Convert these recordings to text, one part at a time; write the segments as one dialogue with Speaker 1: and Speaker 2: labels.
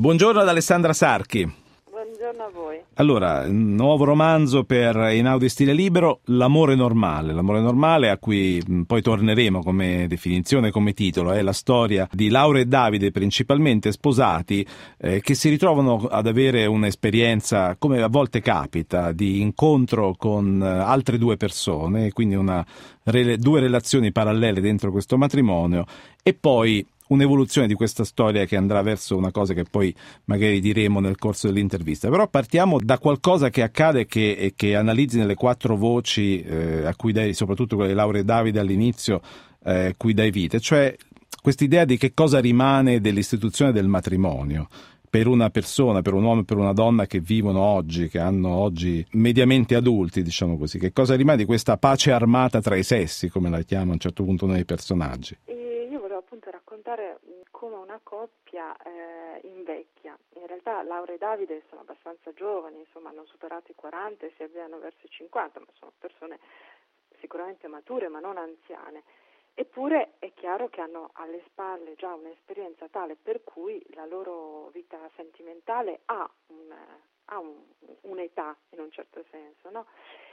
Speaker 1: Buongiorno ad Alessandra Sarchi.
Speaker 2: Buongiorno a voi.
Speaker 1: Allora, nuovo romanzo per Einaudi Stile Libero, L'amore normale a cui poi torneremo come definizione, come titolo, è la storia di Laura e Davide, principalmente sposati, che si ritrovano ad avere un'esperienza, come a volte capita, di incontro con altre due persone, quindi due relazioni parallele dentro questo matrimonio, e poi un'evoluzione di questa storia che andrà verso una cosa che poi magari diremo nel corso dell'intervista. Però partiamo da qualcosa che accade e che analizzi nelle quattro voci a cui dai, soprattutto quelle di Laura e Davide all'inizio, a cui dai vita, cioè quest'idea di che cosa rimane dell'istituzione del matrimonio per una persona, per un uomo e per una donna che vivono oggi, che hanno oggi mediamente adulti, diciamo così. Che cosa rimane di questa pace armata tra i sessi, come la chiama a un certo punto uno dei personaggi?
Speaker 2: Io volevo appunto raccontare come una coppia invecchia. In realtà Laura e Davide sono abbastanza giovani, insomma hanno superato i 40 e si avviano verso i 50, ma sono persone sicuramente mature ma non anziane. Eppure è chiaro che hanno alle spalle già un'esperienza tale per cui la loro vita sentimentale ha un'età in un certo senso, no?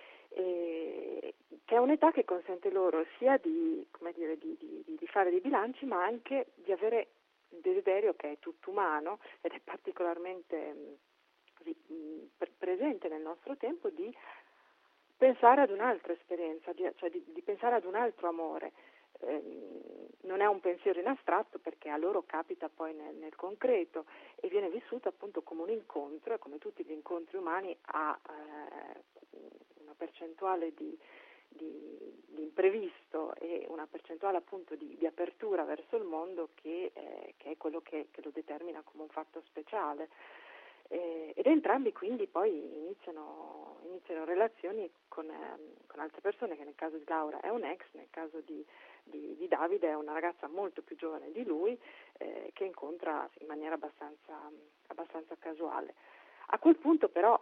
Speaker 2: Che è un'età che consente loro sia di fare dei bilanci, ma anche di avere un desiderio che è tutto umano ed è particolarmente presente nel nostro tempo, di pensare ad un'altra esperienza, cioè di pensare ad un altro amore. Non è un pensiero in astratto, perché a loro capita poi nel concreto e viene vissuto appunto come un incontro, e come tutti gli incontri umani ha una percentuale di imprevisto e una percentuale appunto di apertura verso il mondo che è quello che lo determina come un fatto speciale. Ed entrambi quindi poi iniziano relazioni con altre persone, che nel caso di Laura è un ex, nel caso di Davide è una ragazza molto più giovane di lui, che incontra in maniera abbastanza casuale. A quel punto però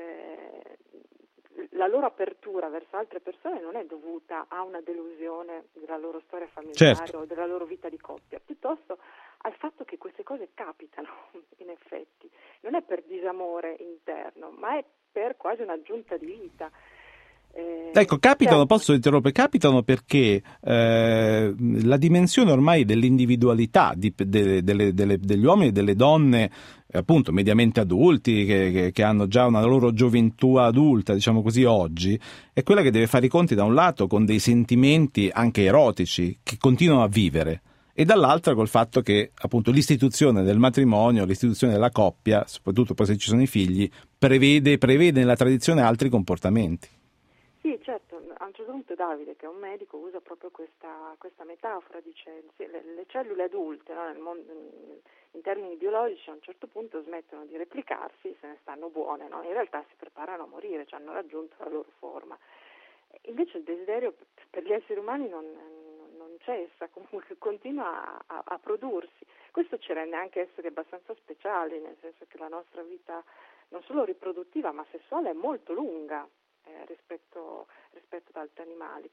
Speaker 2: la loro apertura verso altre persone non è dovuta a una delusione della loro storia familiare, certo, o della loro vita di coppia, piuttosto al fatto che queste cose capitano in effetti. Non è per disamore interno, ma è per quasi un'aggiunta di vita.
Speaker 1: Ecco, capitano, posso interrompere, capitano perché la dimensione ormai dell'individualità degli uomini e delle donne, appunto mediamente adulti, che hanno già una loro gioventù adulta, diciamo così, oggi, è quella che deve fare i conti da un lato con dei sentimenti anche erotici che continuano a vivere, e dall'altra col fatto che appunto l'istituzione del matrimonio, l'istituzione della coppia, soprattutto poi se ci sono i figli, prevede nella tradizione altri comportamenti.
Speaker 2: Sì, certo, a un certo punto Davide, che è un medico, usa proprio questa metafora, dice le cellule adulte, no, in termini biologici a un certo punto smettono di replicarsi, se ne stanno buone, no? In realtà si preparano a morire, cioè hanno raggiunto la loro forma. Invece il desiderio per gli esseri umani non cessa, comunque continua a prodursi. Questo ci rende anche esseri abbastanza speciali, nel senso che la nostra vita non solo riproduttiva ma sessuale è molto lunga rispetto ad altri animali,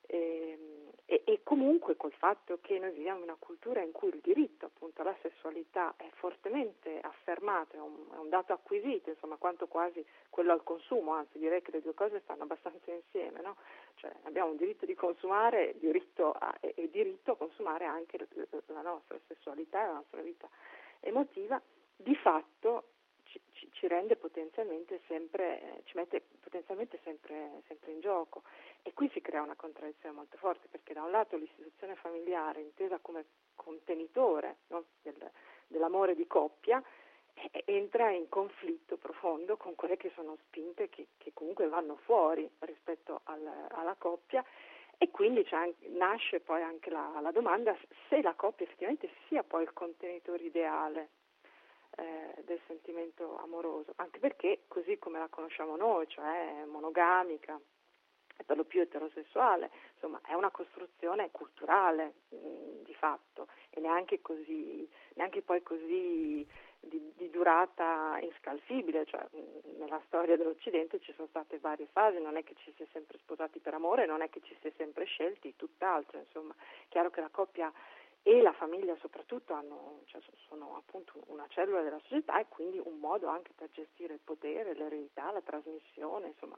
Speaker 2: e comunque col fatto che noi viviamo in una cultura in cui il diritto appunto alla sessualità è fortemente affermato, è un dato acquisito, insomma, quanto quasi quello al consumo, anzi direi che le due cose stanno abbastanza insieme, no? Cioè abbiamo un diritto di consumare, diritto a consumare anche la nostra sessualità e la nostra vita emotiva. Di fatto ci rende potenzialmente sempre, ci mette potenzialmente sempre in gioco, e qui si crea una contraddizione molto forte, perché da un lato l'istituzione familiare, intesa come contenitore, no, dell'amore di coppia, entra in conflitto profondo con quelle che sono spinte che comunque vanno fuori rispetto alla coppia, e quindi nasce poi anche la domanda se la coppia effettivamente sia poi il contenitore ideale del sentimento amoroso, anche perché così come la conosciamo noi, cioè monogamica, per lo più eterosessuale, insomma è una costruzione culturale di fatto, e neanche poi così di durata inscalfibile, cioè nella storia dell'Occidente ci sono state varie fasi, non è che ci si è sempre sposati per amore, non è che ci si è sempre scelti, tutt'altro, insomma. Chiaro che la coppia e la famiglia soprattutto sono appunto una cellula della società e quindi un modo anche per gestire il potere, l'eredità, la trasmissione, insomma.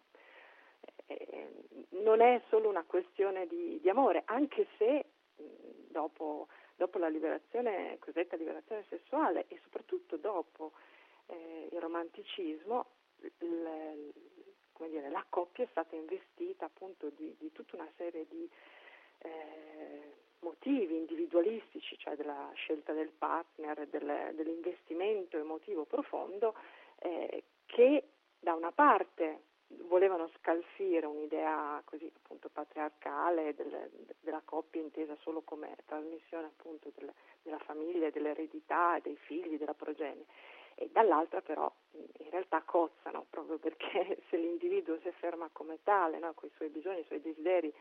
Speaker 2: Non è solo una questione di amore, anche se dopo la liberazione, cosiddetta liberazione sessuale, e soprattutto dopo il romanticismo, la coppia è stata investita appunto di tutta una serie di motivi individualistici, cioè della scelta del partner, dell'investimento emotivo profondo, che da una parte volevano scalfire un'idea così appunto patriarcale della coppia intesa solo come trasmissione appunto della famiglia, dell'eredità, dei figli, della progenie, e dall'altra però in realtà cozzano, proprio perché se l'individuo si afferma come tale, no, con i suoi bisogni, i suoi desideri,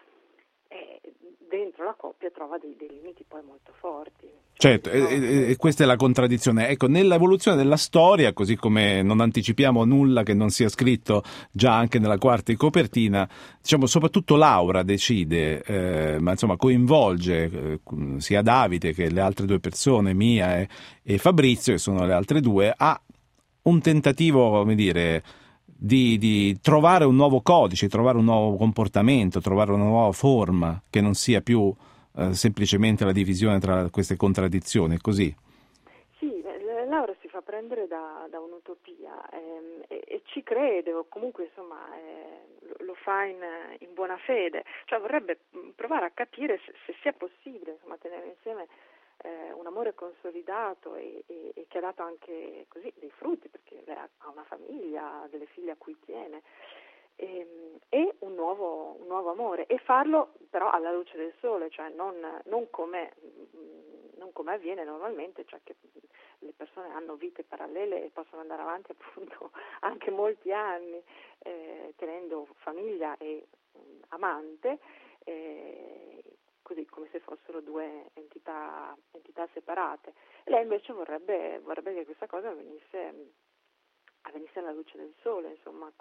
Speaker 2: dentro la coppia trova dei limiti poi molto forti.
Speaker 1: Certo, e questa è la contraddizione. Ecco, nell'evoluzione della storia, così come non anticipiamo nulla che non sia scritto già anche nella quarta di copertina, diciamo soprattutto Laura decide, ma insomma coinvolge sia Davide che le altre due persone, Mia e Fabrizio, che sono le altre due, a un tentativo, come dire, di trovare un nuovo codice, trovare un nuovo comportamento, trovare una nuova forma che non sia più semplicemente la divisione tra queste contraddizioni, così.
Speaker 2: Sì, Laura si fa prendere da un'utopia e ci crede, o comunque insomma lo fa in buona fede, cioè vorrebbe provare a capire se sia possibile insomma tenere insieme un amore consolidato e che ha dato anche così dei frutti, perché lei ha una famiglia, delle figlie a cui tiene, e un nuovo amore, e farlo però alla luce del sole, cioè non come avviene normalmente, cioè che le persone hanno vite parallele e possono andare avanti appunto anche molti anni tenendo famiglia e amante, così come se fossero due entità separate. E lei invece vorrebbe che questa cosa avvenisse alla luce del sole, insomma,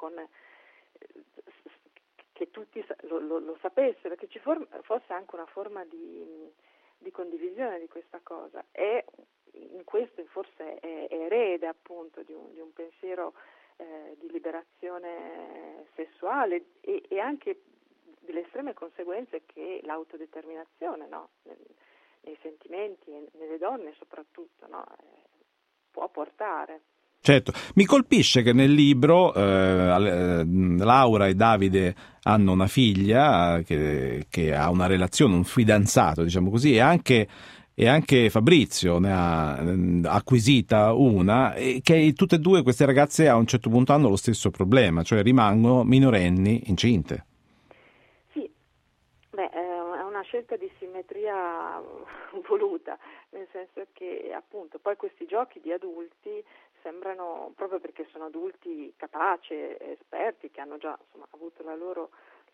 Speaker 2: che tutti lo sapessero, che ci fosse anche una forma di condivisione di questa cosa. E in questo forse è erede appunto di un pensiero di liberazione sessuale e anche delle estreme conseguenze che l'autodeterminazione, no? Nei sentimenti e nelle donne soprattutto, no? Può portare.
Speaker 1: Certo, mi colpisce che nel libro Laura e Davide hanno una figlia che ha una relazione, un fidanzato, diciamo così, e anche Fabrizio ne ha acquisita una, e che tutte e due queste ragazze a un certo punto hanno lo stesso problema, cioè rimangono minorenni incinte.
Speaker 2: Sì, è una scelta di simmetria voluta, nel senso che appunto poi questi giochi di adulti sembrano, proprio perché sono adulti capaci, esperti, che hanno già insomma avuto la loro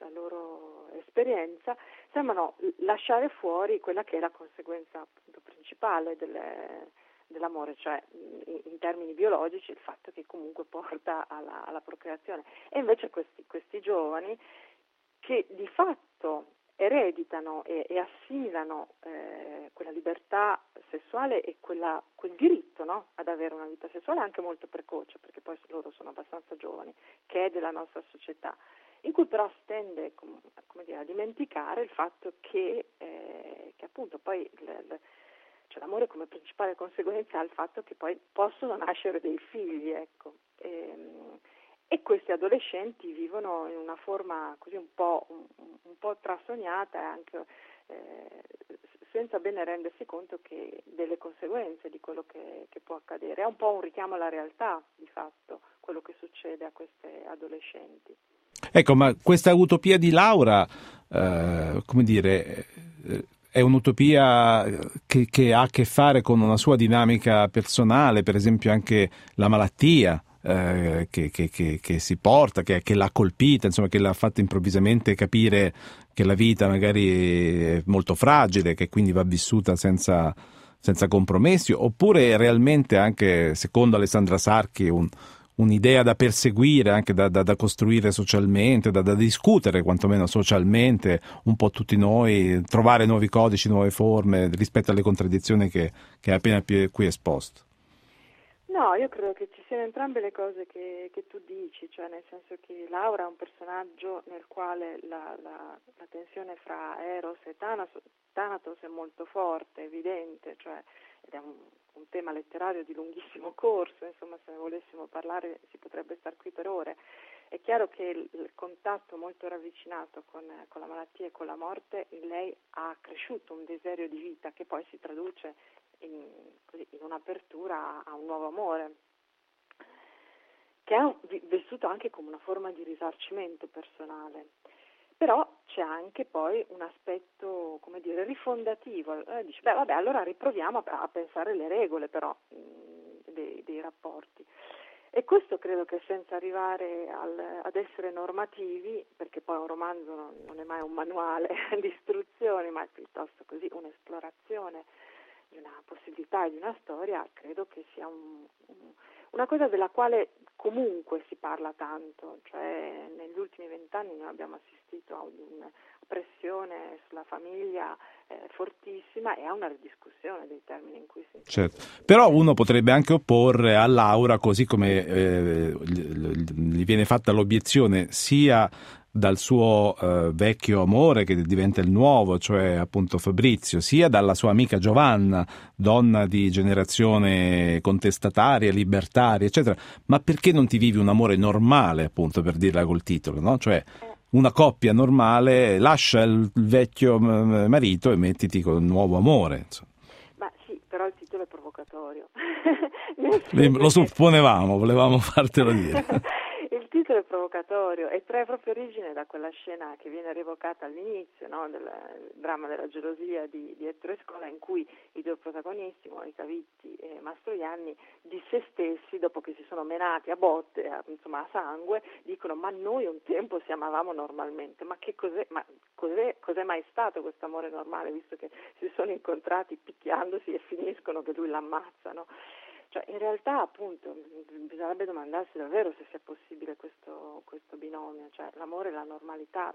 Speaker 2: esperienza, sembrano lasciare fuori quella che è la conseguenza appunto principale dell'amore, cioè in termini biologici il fatto che comunque porta alla procreazione. E invece questi giovani che di fatto ereditano e assimilano quella libertà sessuale e quel diritto, no, ad avere una vita sessuale anche molto precoce, perché poi loro sono abbastanza giovani, che è della nostra società, in cui però si tende a dimenticare il fatto che appunto poi cioè l'amore come principale conseguenza ha il fatto che poi possono nascere dei figli, ecco. E questi adolescenti vivono in una forma così un po' trasognata e anche senza bene rendersi conto che delle conseguenze di quello che può accadere. È un po' un richiamo alla realtà, di fatto, quello che succede a queste adolescenti.
Speaker 1: Ecco, ma questa utopia di Laura, come dire, è un'utopia che ha a che fare con una sua dinamica personale, per esempio anche la malattia che si porta, che l'ha colpita, insomma, che l'ha fatta improvvisamente capire che la vita magari è molto fragile, che quindi va vissuta senza compromessi, oppure realmente anche, secondo Alessandra Sarchi, un'idea da perseguire, anche da costruire socialmente, da discutere quantomeno socialmente, un po' tutti noi, trovare nuovi codici, nuove forme rispetto alle contraddizioni che hai appena qui esposto.
Speaker 2: No, io credo che ci siano entrambe le cose che tu dici, cioè nel senso che Laura è un personaggio nel quale la tensione fra Eros e Thanatos è molto forte, evidente, cioè, ed è un tema letterario di lunghissimo corso, insomma se ne volessimo parlare si potrebbe star qui per ore. È chiaro che il contatto molto ravvicinato con la malattia e con la morte in lei ha accresciuto un desiderio di vita che poi si traduce in un'apertura a un nuovo amore, che è vissuto anche come una forma di risarcimento personale. Però c'è anche poi un aspetto, come dire, rifondativo. Dice, vabbè, allora riproviamo a pensare le regole però dei rapporti. E questo credo che senza arrivare ad essere normativi, perché poi un romanzo non è mai un manuale di istruzioni, ma è piuttosto così un'esplorazione di una possibilità e di una storia, credo che sia una cosa della quale comunque si parla tanto, cioè negli ultimi 20 anni noi abbiamo assistito a una pressione sulla famiglia fortissima e a una ridiscussione dei termini in cui si...
Speaker 1: Certo, però uno potrebbe anche opporre a Laura, così come gli viene fatta l'obiezione sia dal suo vecchio amore che diventa il nuovo, cioè appunto Fabrizio, sia dalla sua amica Giovanna, donna di generazione contestataria, libertaria, eccetera. Ma perché non ti vivi un amore normale, appunto, per dirla col titolo, no? Cioè una coppia normale, lascia il vecchio marito e mettiti con un nuovo amore, insomma.
Speaker 2: Ma sì, però il titolo è provocatorio.
Speaker 1: Lo supponevamo, volevamo fartelo dire.
Speaker 2: Il titolo è provocatorio e trae proprio origine da quella scena che viene rievocata all'inizio, no, del dramma della gelosia di Ettore Scola, in cui i due protagonisti, Monica Vitti e Mastroianni, di se stessi, dopo che si sono menati a botte, insomma a sangue, dicono: ma noi un tempo si amavamo normalmente, ma che cos'è mai stato questo amore normale, visto che si sono incontrati picchiandosi e finiscono che lui l'ammazza, no? Cioè, in realtà, appunto, bisognerebbe domandarsi davvero se sia possibile questo binomio, cioè l'amore e la normalità.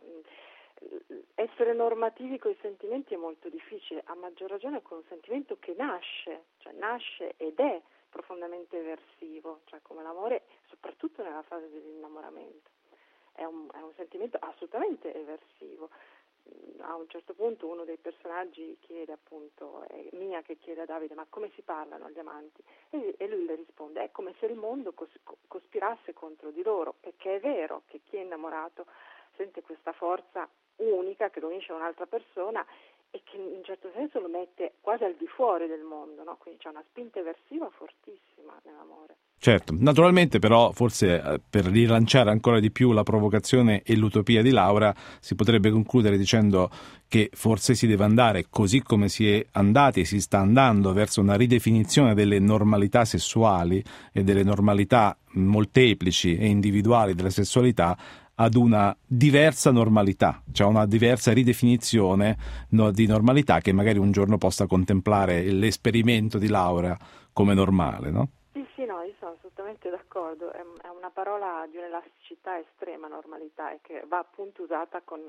Speaker 2: Essere normativi con i sentimenti è molto difficile, a maggior ragione con un sentimento che nasce ed è profondamente eversivo, cioè come l'amore, soprattutto nella fase dell'innamoramento. È un sentimento assolutamente eversivo. A un certo punto uno dei personaggi chiede, appunto, è Mia che chiede a Davide: ma come si parlano gli amanti? E lui le risponde: è come se il mondo cospirasse contro di loro, perché è vero che chi è innamorato sente questa forza unica che lo unisce a un'altra persona e che in un certo senso lo mette quasi al di fuori del mondo, no? Quindi c'è una spinta eversiva fortissima nell'amore.
Speaker 1: Certo, naturalmente però forse per rilanciare ancora di più la provocazione e l'utopia di Laura si potrebbe concludere dicendo che forse si deve andare, così come si è andati e si sta andando, verso una ridefinizione delle normalità sessuali e delle normalità molteplici e individuali della sessualità, ad una diversa normalità, cioè una diversa ridefinizione di normalità che magari un giorno possa contemplare l'esperimento di Laura come normale, no?
Speaker 2: Sì, no, io sono assolutamente d'accordo, è una parola di un'elasticità estrema, normalità, e che va appunto usata con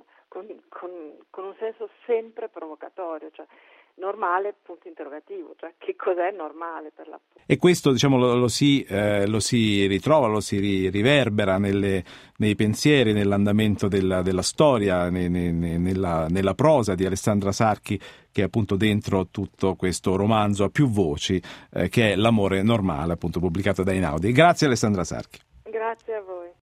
Speaker 2: un senso sempre provocatorio, cioè normale, punto interrogativo, cioè che cos'è normale per l'appunto.
Speaker 1: E questo, diciamo, lo si ritrova, lo si riverbera nei pensieri, nell'andamento della storia, nella prosa di Alessandra Sarchi, che è appunto dentro tutto questo romanzo a più voci, che è L'amore normale, appunto pubblicato da Einaudi. Grazie Alessandra Sarchi.